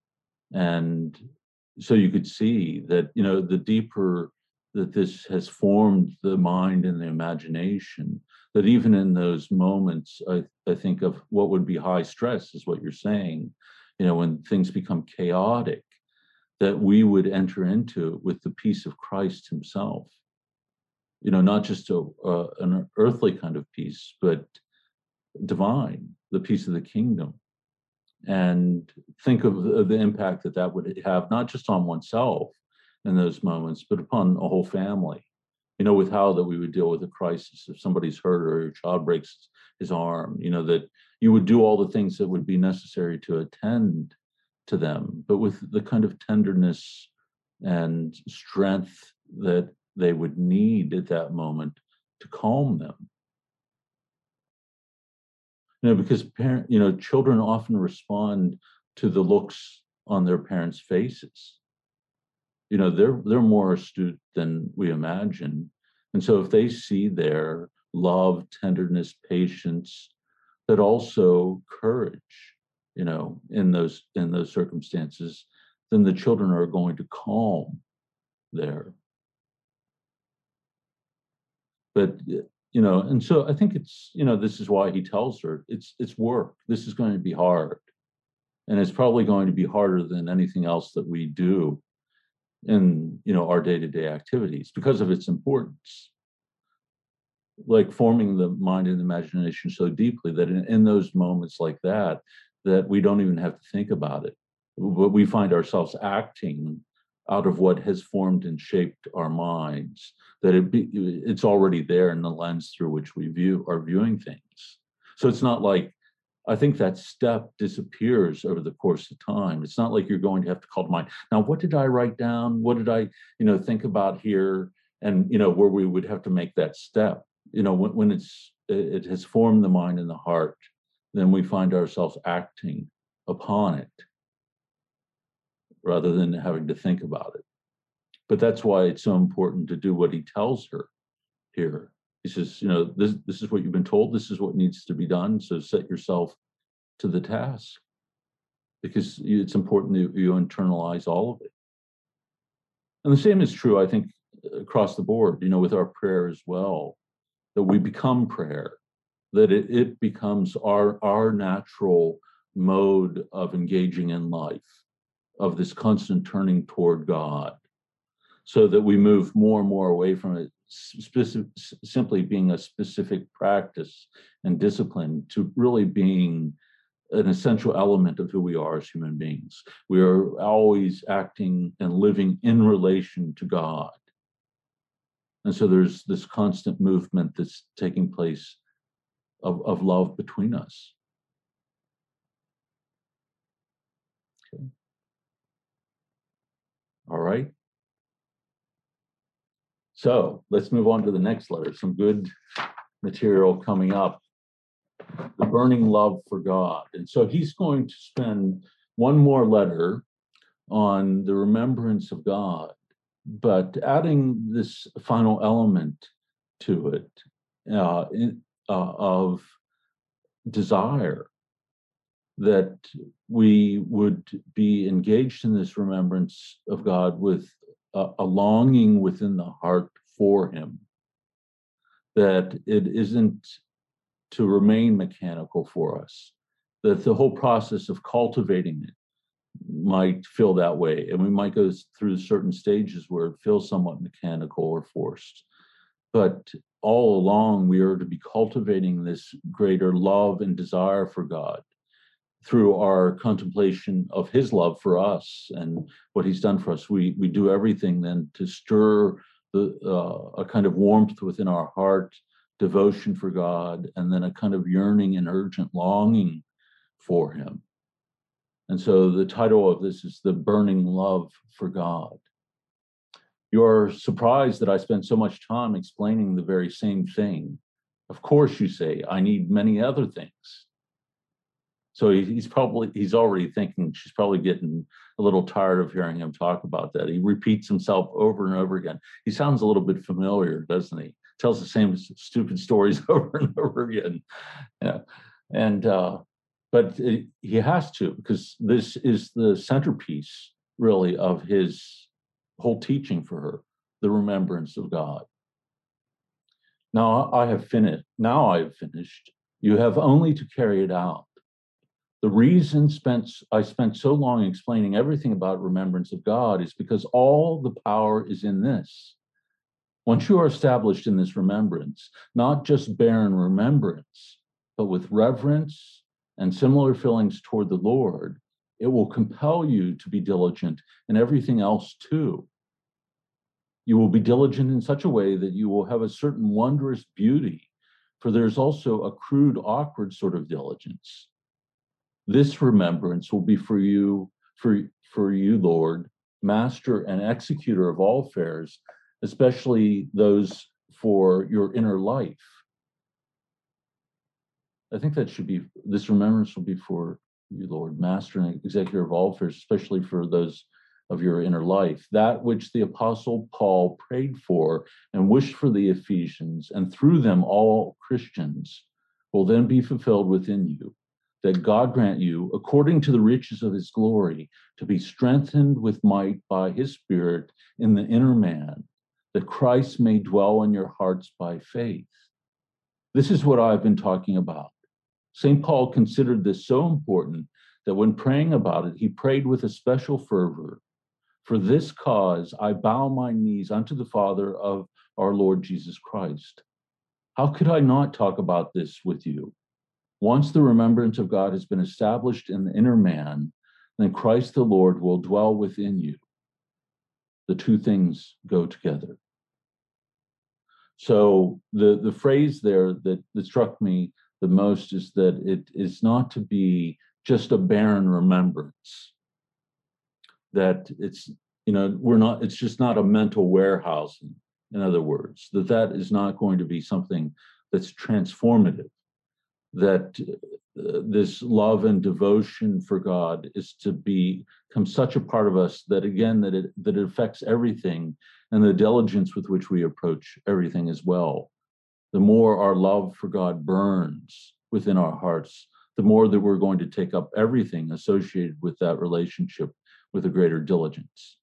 B: And so you could see that, the deeper that this has formed the mind and the imagination, that even in those moments, I think of what would be high stress, is what you're saying, when things become chaotic, that we would enter into it with the peace of Christ himself. Not just an earthly kind of peace, but divine, the peace of the kingdom. And think of the impact that would have, not just on oneself in those moments, but upon a whole family. With how that we would deal with a crisis if somebody's hurt or your child breaks his arm, that you would do all the things that would be necessary to attend to them, but with the kind of tenderness and strength that they would need at that moment to calm them. Because children often respond to the looks on their parents' faces. They're more astute than we imagine. And so if they see their love, tenderness, patience, but also courage, in those circumstances, then the children are going to calm there. But and so I think it's, this is why he tells her it's work. This is going to be hard. And it's probably going to be harder than anything else that we do in, our day-to-day activities because of its importance. Like forming the mind and imagination so deeply that in those moments like that we don't even have to think about it. But we find ourselves acting out of what has formed and shaped our minds, that it's already there in the lens through which we are viewing things. So it's not like, I think that step disappears over the course of time. It's not like you're going to have to call to mind, now, what did I write down? What did I, think about here? And, where we would have to make that step, when it has formed the mind and the heart, then we find ourselves acting upon it, rather than having to think about it. But that's why it's so important to do what he tells her here. He says, this is what you've been told, this is what needs to be done, so set yourself to the task. Because it's important that you internalize all of it. And the same is true, I think, across the board, with our prayer as well, that we become prayer, that it becomes our natural mode of engaging in life, of this constant turning toward God, so that we move more and more away from it simply being a specific practice and discipline to really being an essential element of who we are as human beings. We are always acting and living in relation to God. And so there's this constant movement that's taking place of love between us. Okay. All right. So let's move on to the next letter. Some good material coming up. The burning love for God. And so he's going to spend one more letter on the remembrance of God, but adding this final element to it of desire, that we would be engaged in this remembrance of God with a longing within the heart for him, that it isn't to remain mechanical for us, that the whole process of cultivating it might feel that way. And we might go through certain stages where it feels somewhat mechanical or forced. But all along, we are to be cultivating this greater love and desire for God through our contemplation of his love for us and what he's done for us. We do everything then to stir a kind of warmth within our heart, devotion for God, and then a kind of yearning and urgent longing for him. And so the title of this is The Burning Love for God. You're surprised that I spend so much time explaining the very same thing. Of course, you say, I need many other things. So he's already thinking she's probably getting a little tired of hearing him talk about that. He repeats himself over and over again. He sounds a little bit familiar, doesn't he? Tells the same stupid stories over and over again. Yeah. And But he has to, because this is the centerpiece, really, of his whole teaching for her, the remembrance of God. Now I have finished. Now I have finished. You have only to carry it out. The reason I spent so long explaining everything about remembrance of God is because all the power is in this. Once you are established in this remembrance, not just barren remembrance, but with reverence and similar feelings toward the Lord, it will compel you to be diligent in everything else too. You will be diligent in such a way that you will have a certain wondrous beauty, for there's also a crude, awkward sort of diligence. This remembrance will be for you, Lord, master and executor of all affairs, especially those for your inner life. I think that should be, this remembrance will be for you, Lord, master and executor of all affairs, especially for those of your inner life. That which the Apostle Paul prayed for and wished for the Ephesians, and through them all Christians, will then be fulfilled within you. That God grant you, according to the riches of his glory, to be strengthened with might by his Spirit in the inner man, that Christ may dwell in your hearts by faith. This is what I've been talking about. St. Paul considered this so important that when praying about it, he prayed with a special fervor. For this cause, I bow my knees unto the Father of our Lord Jesus Christ. How could I not talk about this with you? Once the remembrance of God has been established in the inner man, then Christ the Lord will dwell within you. The two things go together. So the phrase there that struck me the most is that it is not to be just a barren remembrance. That it's, it's just not a mental warehousing, in other words, that is not going to be something that's transformative. That this love and devotion for God is to become such a part of us that, again, that it affects everything, and the diligence with which we approach everything as well. The more our love for God burns within our hearts, the more that we're going to take up everything associated with that relationship with a greater diligence.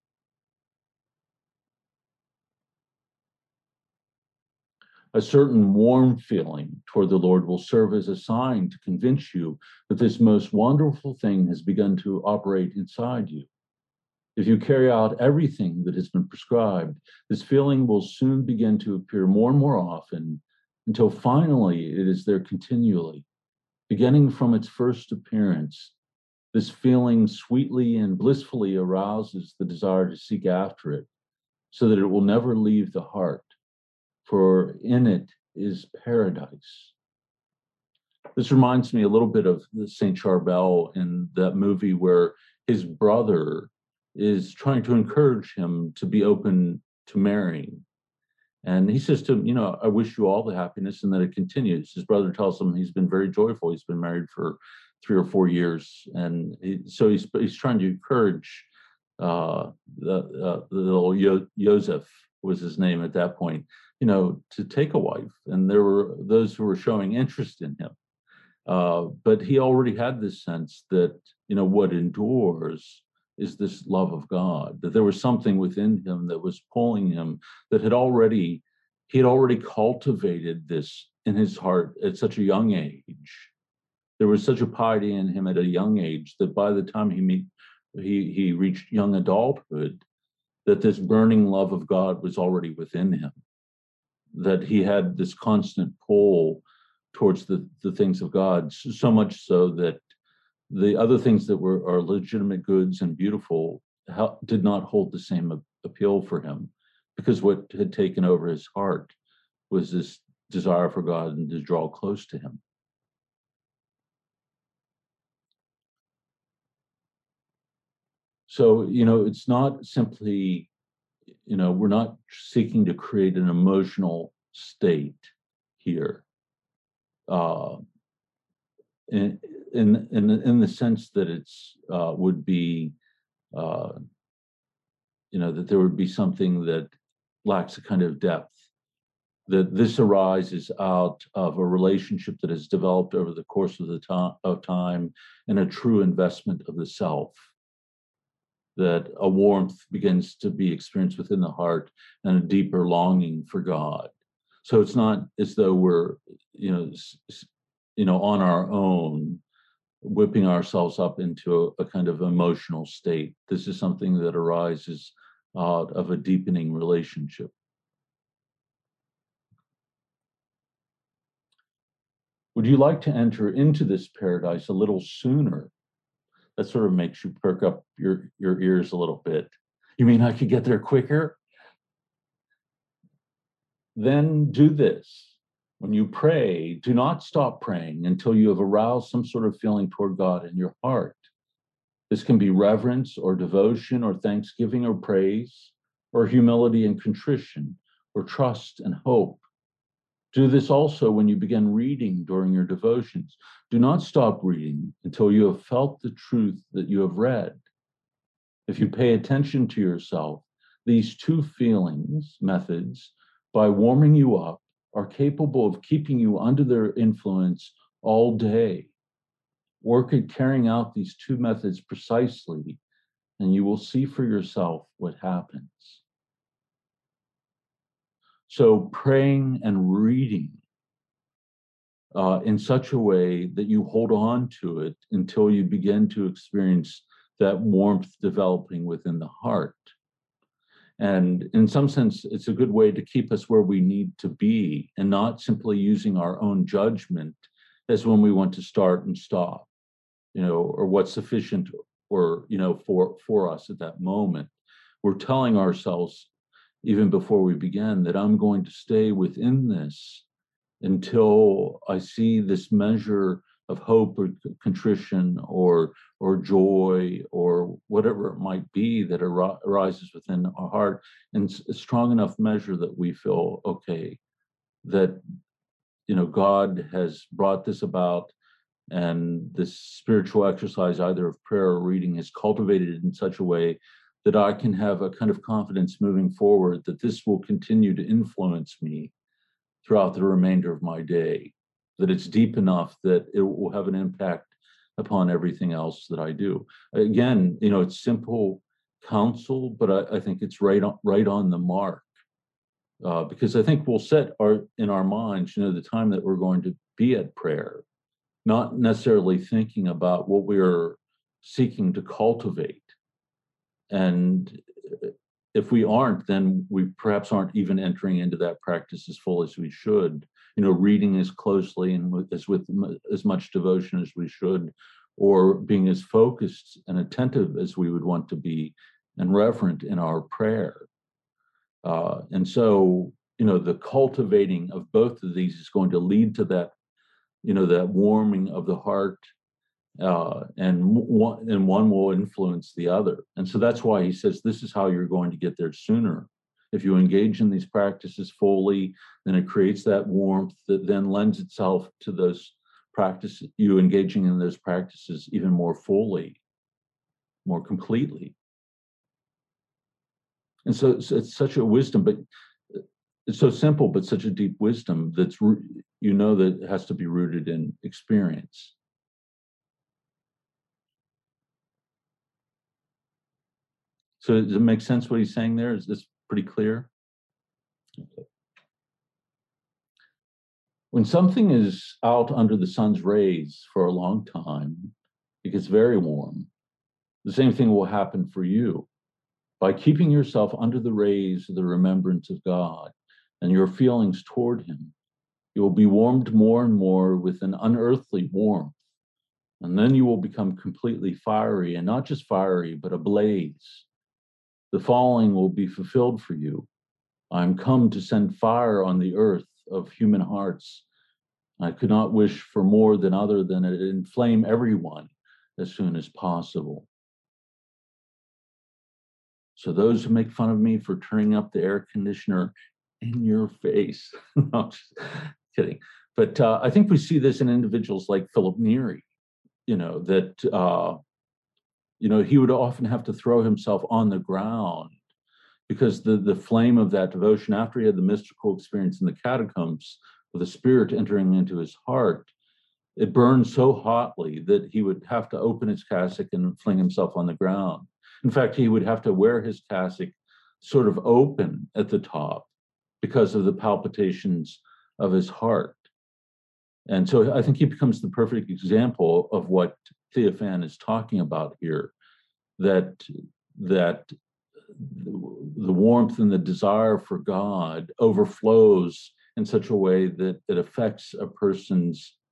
B: A certain warm feeling toward the Lord will serve as a sign to convince you that this most wonderful thing has begun to operate inside you. If you carry out everything that has been prescribed, this feeling will soon begin to appear more and more often, until finally it is there continually. Beginning from its first appearance, this feeling sweetly and blissfully arouses the desire to seek after it, so that it will never leave the heart, for in it is paradise. This reminds me a little bit of Saint Charbel in that movie where his brother is trying to encourage him to be open to marrying. And he says to him, I wish you all the happiness, and that it continues. His brother tells him he's been very joyful. He's been married for 3 or 4 years. And so he's trying to encourage the little Joseph was his name at that point, to take a wife. And there were those who were showing interest in him. But he already had this sense that, what endures is this love of God, that there was something within him that was pulling him, that he had already cultivated this in his heart at such a young age. There was such a piety in him at a young age that by the time he reached young adulthood, that this burning love of God was already within him, that he had this constant pull towards the things of God, so much so that the other things that are legitimate goods and beautiful did not hold the same appeal for him, because what had taken over his heart was this desire for God and to draw close to him. So, it's not simply, we're not seeking to create an emotional state here. In the sense that it's would be, that there would be something that lacks a kind of depth. that this arises out of a relationship that has developed over the course of time and a true investment of the self, that a warmth begins to be experienced within the heart and a deeper longing for God. So it's not as though we're, on our own, whipping ourselves up into a kind of emotional state. This is something that arises out of a deepening relationship. Would you like to enter into this paradise a little sooner? That sort of makes you perk up your ears a little bit. You mean I could get there quicker? Then do this. When you pray, do not stop praying until you have aroused some sort of feeling toward God in your heart. This can be reverence or devotion or thanksgiving or praise or humility and contrition or trust and hope. Do this also when you begin reading during your devotions. Do not stop reading until you have felt the truth that you have read. If you pay attention to yourself, these two feelings, methods, by warming you up, are capable of keeping you under their influence all day. Work at carrying out these two methods precisely, and you will see for yourself what happens. So praying and reading in such a way that you hold on to it until you begin to experience that warmth developing within the heart. And in some sense, it's a good way to keep us where we need to be and not simply using our own judgment as when we want to start and stop, or what's sufficient or, for us at that moment. We're telling ourselves, even before we begin, that I'm going to stay within this until I see this measure of hope or contrition or joy or whatever it might be that arises within our heart, in a strong enough measure that we feel, okay, that God has brought this about, and this spiritual exercise, either of prayer or reading, is cultivated in such a way that I can have a kind of confidence moving forward that this will continue to influence me throughout the remainder of my day, that it's deep enough that it will have an impact upon everything else that I do. Again, it's simple counsel, but I think it's right on the mark, because I think we'll set in our minds, the time that we're going to be at prayer, not necessarily thinking about what we're seeking to cultivate. And if we aren't, then we perhaps aren't even entering into that practice as full as we should, reading as closely and with as much devotion as we should, or being as focused and attentive as we would want to be and reverent in our prayer. And so, the cultivating of both of these is going to lead to that, that warming of the heart, and one will influence the other. And so that's why he says this is how you're going to get there sooner. If you engage in these practices fully, then it creates that warmth that then lends itself to those practices, you engaging in those practices even more fully, more completely. And so it's such a wisdom, but it's so simple, but such a deep wisdom that's, that it has to be rooted in experience. So does it make sense what he's saying there? Is this pretty clear? Okay. When something is out under the sun's rays for a long time, it gets very warm. The same thing will happen for you. By keeping yourself under the rays of the remembrance of God and your feelings toward him, you will be warmed more and more with an unearthly warmth. And then you will become completely fiery, and not just fiery, but ablaze. The following will be fulfilled for you. I am come to send fire on the earth of human hearts. I could not wish for more than it inflame everyone as soon as possible. So those who make fun of me for turning up the air conditioner in your face, no, I'm just kidding. But I think we see this in individuals like Philip Neri, that he would often have to throw himself on the ground, because the flame of that devotion, after he had the mystical experience in the catacombs with the spirit entering into his heart, it burned so hotly that he would have to open his cassock and fling himself on the ground. In fact, he would have to wear his cassock sort of open at the top because of the palpitations of his heart. And so I think he becomes the perfect example of what Theophan is talking about here, that the warmth and the desire for God overflows in such a way that it affects a person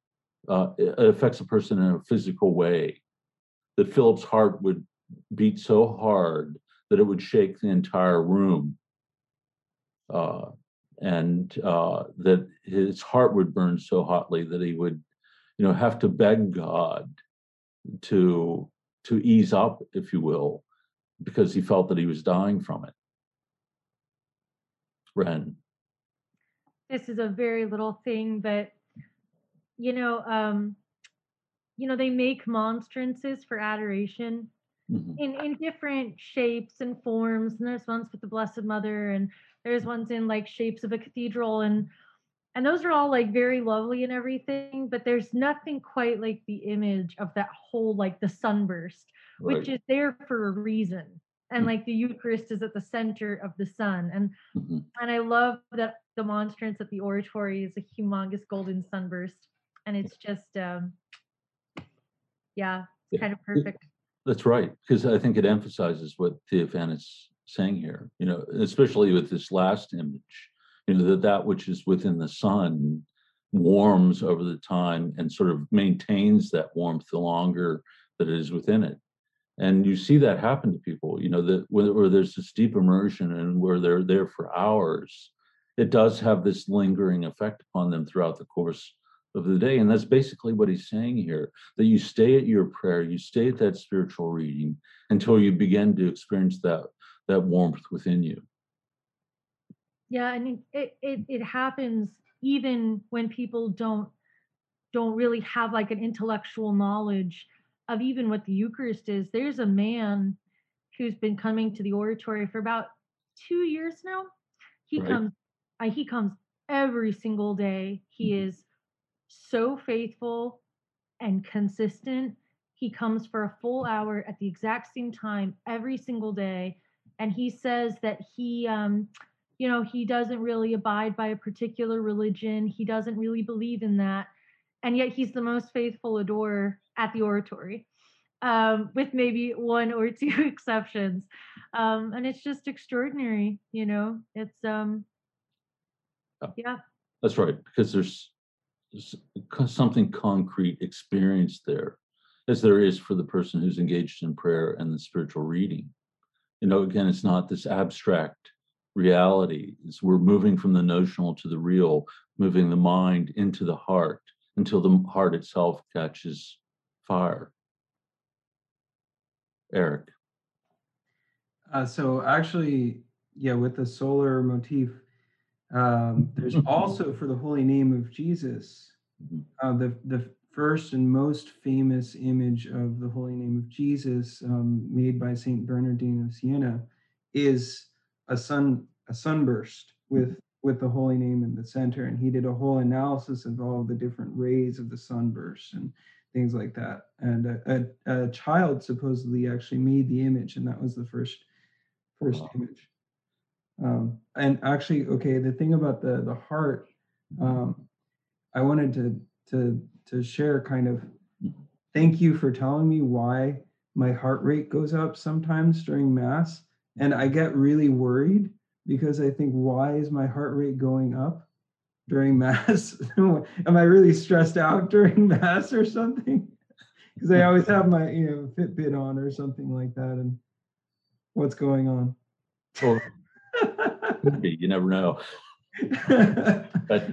B: in a physical way, that Philip's heart would beat so hard that it would shake the entire room, and that his heart would burn so hotly that he would, have to beg God to ease up, if you will, because he felt that he was dying from it. Ren.
D: This is a very little thing, but they make monstrances for adoration in different shapes and forms. And there's ones with the Blessed Mother, and there's ones in like shapes of a cathedral, and those are all like very lovely and everything, but there's nothing quite like the image of that whole, like the sunburst,
B: Right.
D: which is there for a reason. And like the Eucharist is at the center of the sun. And I love that the monstrance at the oratory is a humongous golden sunburst. And it's just, it's kind of perfect.
B: That's right, because I think it emphasizes what Theophan is saying here, especially with this last image, that which is within the sun warms over the time and sort of maintains that warmth the longer that it is within it. And you see that happen to people, that where there's this deep immersion and where they're there for hours, it does have this lingering effect upon them throughout the course of the day. And that's basically what he's saying here, that you stay at your prayer, you stay at that spiritual reading until you begin to experience that warmth within you.
D: Yeah, and it happens even when people don't really have like an intellectual knowledge of even what the Eucharist is. There's a man who's been coming to the oratory for about 2 years now. He comes every single day. He is so faithful and consistent. He comes for a full hour at the exact same time every single day, and he says that he he doesn't really abide by a particular religion. He doesn't really believe in that, and yet he's the most faithful adorer at the oratory, with maybe one or two exceptions. And it's just extraordinary, It's yeah.
B: That's right, because there's something concrete experienced there, as there is for the person who's engaged in prayer and the spiritual reading. Again, it's not this abstract reality. We're moving from the notional to the real, moving the mind into the heart until the heart itself catches fire. Eric.
C: So actually, with the solar motif, there's also for the Holy Name of Jesus, the first and most famous image of the Holy Name of Jesus, made by Saint Bernardine of Siena, is a sunburst with the Holy Name in the center. And he did a whole analysis of all the different rays of the sunburst and things like that. And a child supposedly actually made the image, and that was the first image. And actually, okay, the thing about the heart, I wanted to share kind of, thank you for telling me why my heart rate goes up sometimes during Mass. And I get really worried because I think, why is my heart rate going up during Mass? Am I really stressed out during Mass or something? Because I always have my Fitbit on or something like that. And what's going on?
B: Well, could be, you never know. But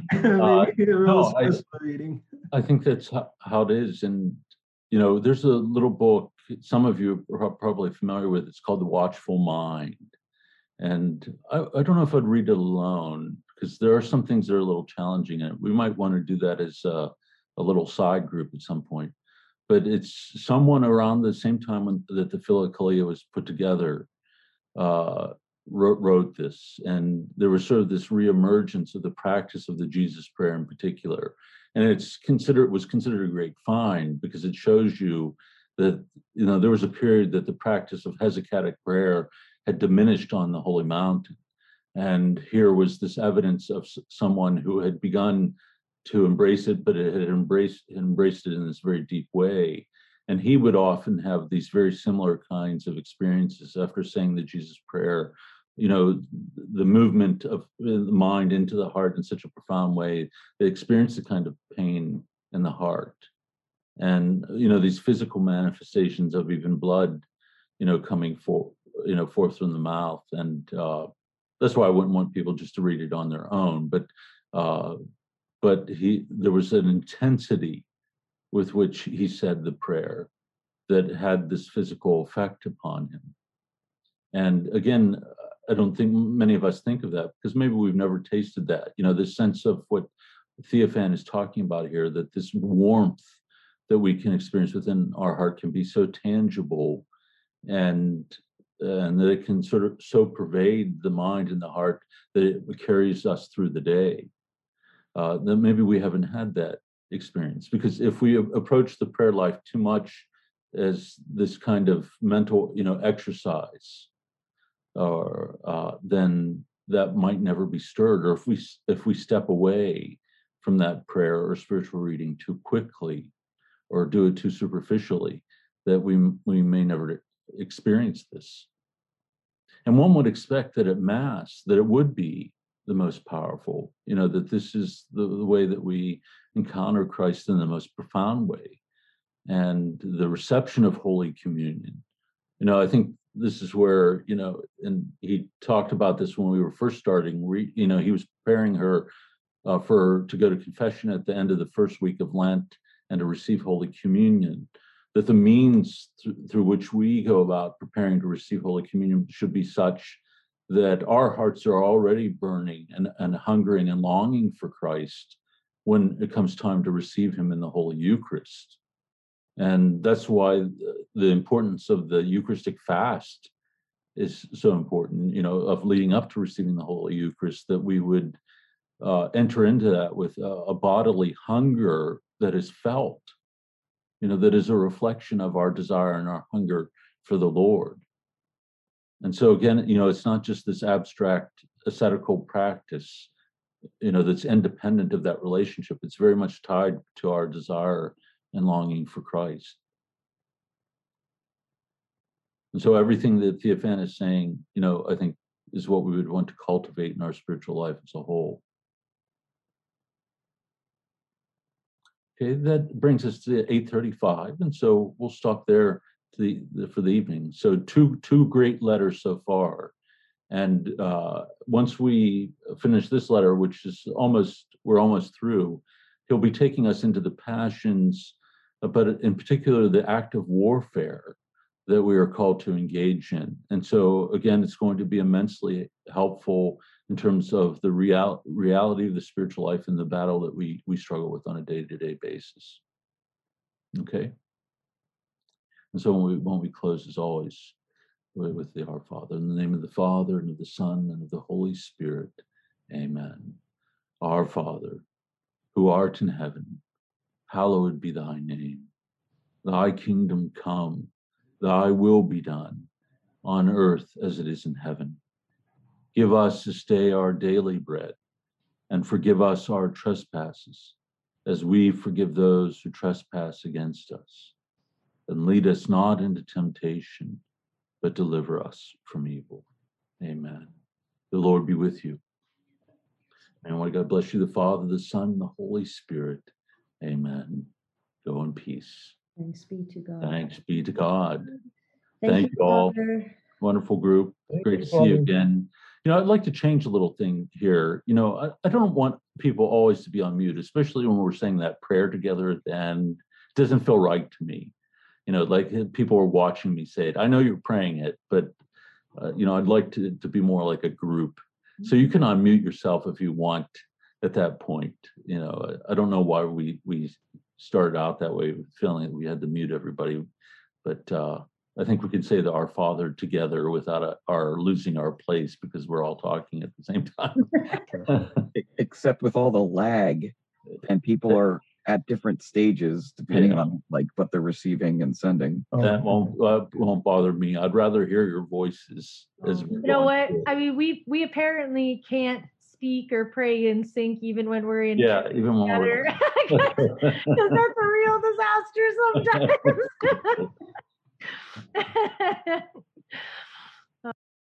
B: I think that's how it is. And there's a little book some of you are probably familiar with. It's called The Watchful Mind. And I don't know if I'd read it alone, because there are some things that are a little challenging in it. We might want to do that as a little side group at some point. But it's someone around the same time that the Philokalia was put together, wrote this, and there was sort of this reemergence of the practice of the Jesus prayer in particular. And it was considered a great find because it shows you that, there was a period that the practice of Hesychatic prayer had diminished on the Holy Mountain. And here was this evidence of someone who had begun to embrace it, but it had embraced it in this very deep way. And he would often have these very similar kinds of experiences after saying the Jesus prayer. The movement of the mind into the heart in such a profound way, they experience the kind of pain in the heart. And, these physical manifestations of even blood, coming forth from the mouth. And that's why I wouldn't want people just to read it on their own. But there was an intensity with which he said the prayer that had this physical effect upon him. And again, I don't think many of us think of that because maybe we've never tasted that. This sense of what Theophan is talking about here, that this warmth that we can experience within our heart can be so tangible, and that it can sort of so pervade the mind and the heart that it carries us through the day. Then maybe we haven't had that experience, because if we approach the prayer life too much as this kind of mental, exercise, or then that might never be stirred. Or if we step away from that prayer or spiritual reading too quickly, or do it too superficially, that we may never experience this. And one would expect that at Mass, that it would be the most powerful, that this is the way that we encounter Christ in the most profound way. And the reception of Holy Communion, I think this is where, and he talked about this when we were first starting, he was preparing her to go to confession at the end of the first week of Lent and to receive Holy Communion, that the means through which we go about preparing to receive Holy Communion should be such that our hearts are already burning and hungering and longing for Christ when it comes time to receive him in the Holy Eucharist. And that's why the importance of the Eucharistic fast is so important, of leading up to receiving the Holy Eucharist, that we would enter into that with a bodily hunger that is felt, that is a reflection of our desire and our hunger for the Lord. And so again, it's not just this abstract ascetical practice, that's independent of that relationship. It's very much tied to our desire and longing for Christ. And so everything that Theophan is saying, I think is what we would want to cultivate in our spiritual life as a whole. Okay, that brings us to 8:35, and so we'll stop there for the evening. So two great letters so far, and once we finish this letter, which is we're almost through, he'll be taking us into the Passions, but in particular the act of warfare that we are called to engage in. And so again, it's going to be immensely helpful in terms of the reality of the spiritual life and the battle that we struggle with on a day-to-day basis. Okay. And so when we close, as always, with the Our Father, in the name of the Father, and of the Son, and of the Holy Spirit. Amen. Our Father, who art in heaven, hallowed be thy name. Thy kingdom come, thy will be done, on earth as it is in heaven. Give us this day our daily bread, and forgive us our trespasses, as we forgive those who trespass against us. And lead us not into temptation, but deliver us from evil. Amen. The Lord be with you. And may God bless you, the Father, the Son, and the Holy Spirit. Amen. Go in peace.
F: Thanks be to God.
B: Thanks be to God.
F: Thank
B: you all.
F: Father.
B: Wonderful group. Great to see you again. I'd like to change a little thing here. I don't want people always to be on mute, especially when we're saying that prayer together at the end. It doesn't feel right to me. Like people are watching me say it. I know you're praying it, but I'd like to be more like a group. So you can unmute yourself if you want at that point. I don't know why we started out that way, feeling that we had to mute everybody, but I think we could say the Our Father together without our losing our place because we're all talking at the same time.
G: Except with all the lag, and people are at different stages depending on like what they're receiving and sending.
B: That won't bother me. I'd rather hear your voices as we're
D: You know
B: going
D: what?
B: through.
D: I mean, we apparently can't speak or pray in sync even when we're in
B: Yeah,
D: church
B: even when
D: together.
B: we're
D: Because that's a real disaster sometimes.